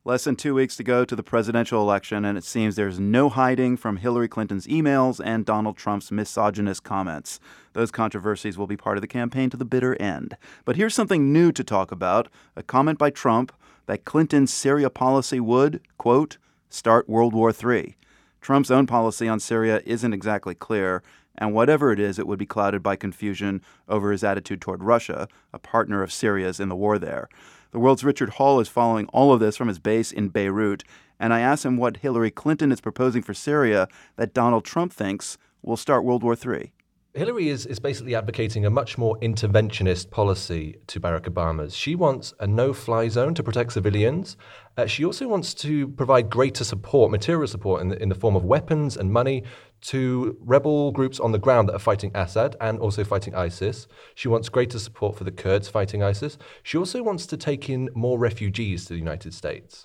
Less than 2 weeks to go to the presidential election, and it seems there's no hiding from Hillary Clinton's emails and Donald Trump's misogynist comments. Those controversies will be part of the campaign to the bitter end. But here's something new to talk about, a comment by Trump that Clinton's Syria policy would, quote, start World War III. Trump's own policy on Syria isn't exactly clear, and whatever it is, it would be clouded by confusion over his attitude toward Russia, a partner of Syria's in the war there. The World's Richard Hall is following all of this from his base in Beirut, and I asked him what Hillary Clinton is proposing for Syria that Donald Trump thinks will start World War III. Hillary is basically advocating a much more interventionist policy to Barack Obama's. She wants a no-fly zone to protect civilians. She also wants to provide greater support, material support in the form of weapons and money to rebel groups on the ground that are fighting Assad and also fighting ISIS. She wants greater support for the Kurds fighting ISIS. She also wants to take in more refugees to the United States.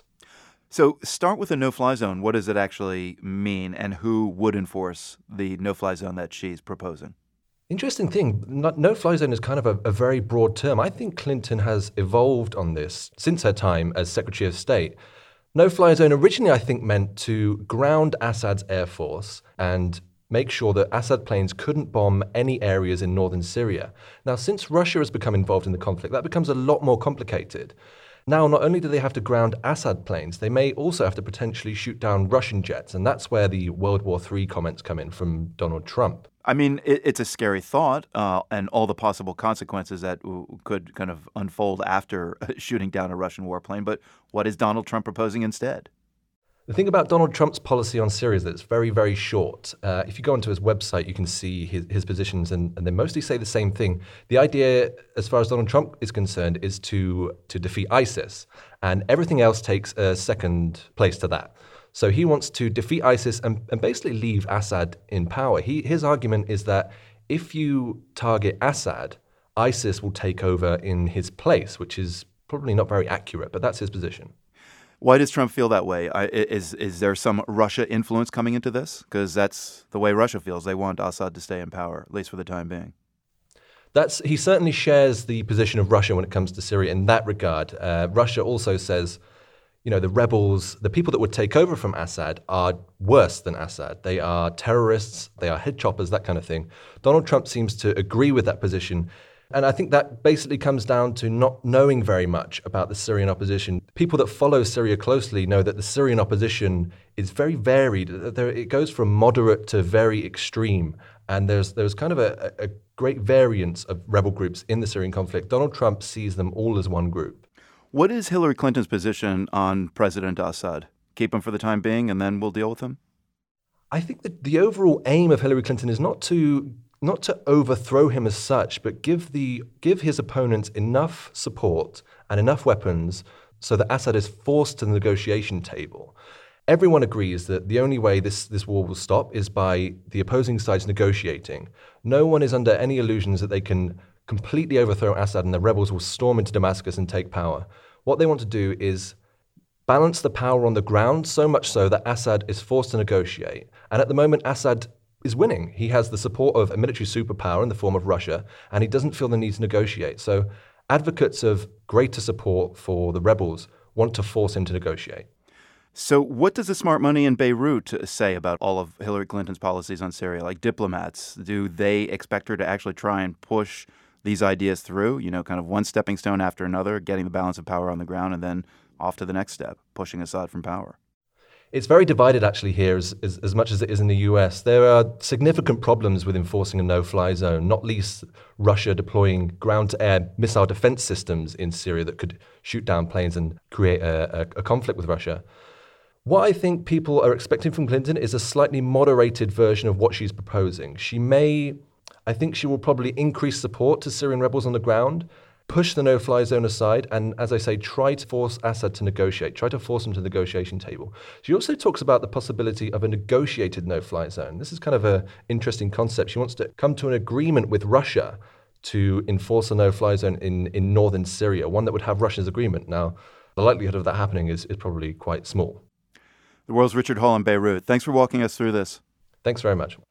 So start with a no-fly zone. What does it actually mean, and who would enforce the no-fly zone that she's proposing? Interesting thing, no-fly zone is kind of a very broad term. I think Clinton has evolved on this since her time as Secretary of State. No-fly zone originally, I think, meant to ground Assad's air force and make sure that Assad planes couldn't bomb any areas in northern Syria. Now, since Russia has become involved in the conflict, that becomes a lot more complicated. Now, not only do they have to ground Assad planes, they may also have to potentially shoot down Russian jets, and that's where the World War III comments come in from Donald Trump. I mean, it's a scary thought, and all the possible consequences that could kind of unfold after shooting down a Russian warplane. But what is Donald Trump proposing instead? The thing about Donald Trump's policy on Syria is that it's very, very short. If you go onto his website, you can see his positions, and they mostly say the same thing. The idea, as far as Donald Trump is concerned, is to defeat ISIS, and everything else takes a second place to that. So he wants to defeat ISIS and basically leave Assad in power. His argument is that if you target Assad, ISIS will take over in his place, which is probably not very accurate, but that's his position. Why does Trump feel that way? Is there some Russia influence coming into this? Because that's the way Russia feels. They want Assad to stay in power, at least for the time being. He certainly shares the position of Russia when it comes to Syria in that regard. Russia also says, the rebels, the people that would take over from Assad are worse than Assad. They are terrorists, they are head choppers, that kind of thing. Donald Trump seems to agree with that position. And I think that basically comes down to not knowing very much about the Syrian opposition. People that follow Syria closely know that the Syrian opposition is very varied. It goes from moderate to very extreme. And there's kind of a great variance of rebel groups in the Syrian conflict. Donald Trump sees them all as one group. What is Hillary Clinton's position on President Assad? Keep him for the time being, and then we'll deal with him? I think that the overall aim of Hillary Clinton is not to overthrow him as such, but give his opponents enough support and enough weapons so that Assad is forced to the negotiation table. Everyone agrees that the only way this war will stop is by the opposing sides negotiating. No one is under any illusions that they can completely overthrow Assad and the rebels will storm into Damascus and take power. What they want to do is balance the power on the ground so much so that Assad is forced to negotiate. And at the moment, Assad is winning. He has the support of a military superpower in the form of Russia, and he doesn't feel the need to negotiate. So advocates of greater support for the rebels want to force him to negotiate. So what does the smart money in Beirut say about all of Hillary Clinton's policies on Syria? Like diplomats, do they expect her to actually try and push these ideas through, kind of one stepping stone after another, getting the balance of power on the ground, and then off to the next step, pushing Assad from power? It's very divided actually here as much as it is in the US. There are significant problems with enforcing a no-fly zone, not least Russia deploying ground-to-air missile defense systems in Syria that could shoot down planes and create a conflict with Russia. What I think people are expecting from Clinton is a slightly moderated version of what she's proposing. I think she will probably increase support to Syrian rebels on the ground, push the no-fly zone aside, and as I say, try to force Assad to negotiate, try to force him to the negotiation table. She also talks about the possibility of a negotiated no-fly zone. This is kind of an interesting concept. She wants to come to an agreement with Russia to enforce a no-fly zone in northern Syria, one that would have Russia's agreement. Now, the likelihood of that happening is probably quite small. The World's Richard Hall in Beirut. Thanks for walking us through this. Thanks very much.